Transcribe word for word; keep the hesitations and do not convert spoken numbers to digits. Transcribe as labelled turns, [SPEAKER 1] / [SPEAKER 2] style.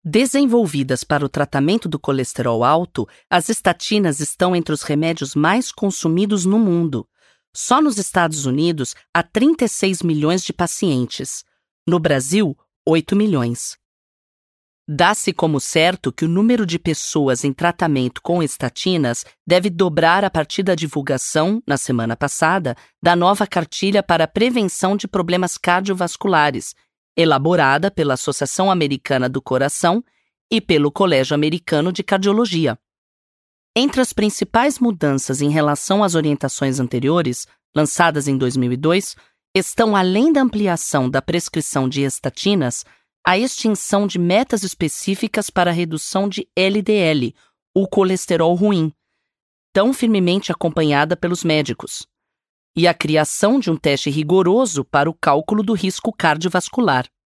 [SPEAKER 1] Desenvolvidas para o tratamento do colesterol alto, as estatinas estão entre os remédios mais consumidos no mundo. Só nos Estados Unidos há trinta e seis milhões de pacientes. No Brasil, oito milhões. Dá-se como certo que o número de pessoas em tratamento com estatinas deve dobrar a partir da divulgação, na semana passada, da nova cartilha para a prevenção de problemas cardiovasculares, elaborada pela Associação Americana do Coração e pelo Colégio Americano de Cardiologia. Entre as principais mudanças em relação às orientações anteriores, lançadas em dois mil e dois, estão, além da ampliação da prescrição de estatinas, a extinção de metas específicas para a redução de L D L, o colesterol ruim, tão firmemente acompanhada pelos médicos, e a criação de um teste rigoroso para o cálculo do risco cardiovascular.